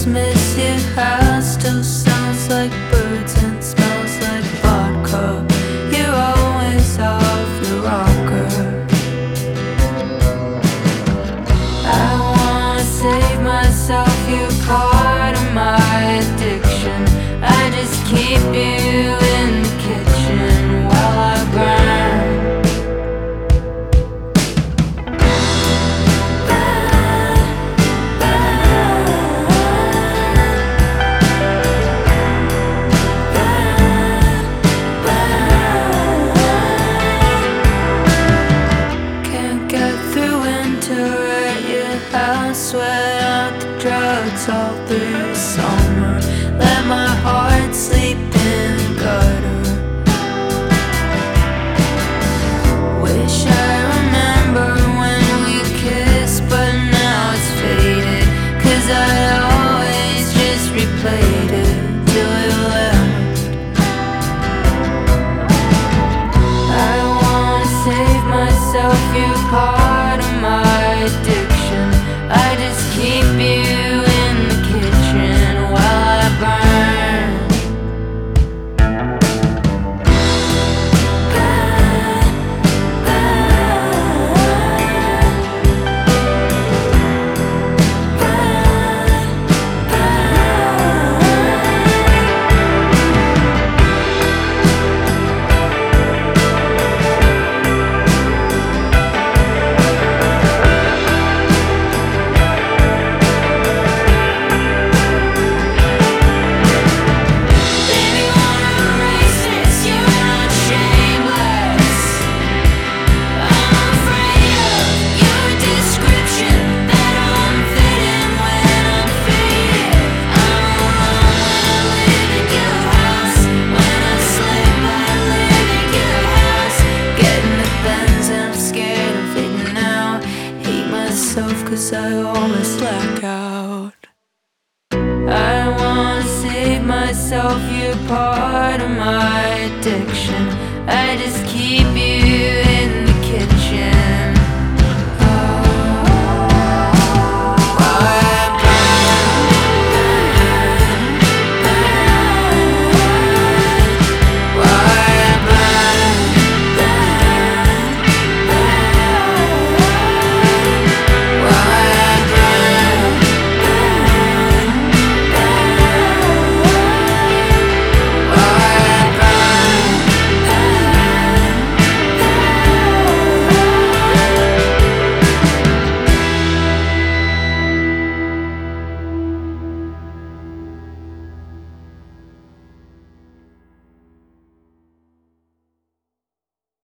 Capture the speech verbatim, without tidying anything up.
Christmas, your house still sounds like birds and smells like vodka. You're always off your rocker. I wanna save myself, you're part of my addiction. I just keep you in the kitchen while I burn. Sweat out the drugs all through the summer. Let my heart sleep in the gutter. Wish I remember when we kissed, but now it's faded. Cause I always just replayed it till you left. I wanna save myself, you're part of my addiction. I just keep you in the kitchen while I burn. Cause I always slack out. I wanna save myself, you're part of my addiction. I just keep you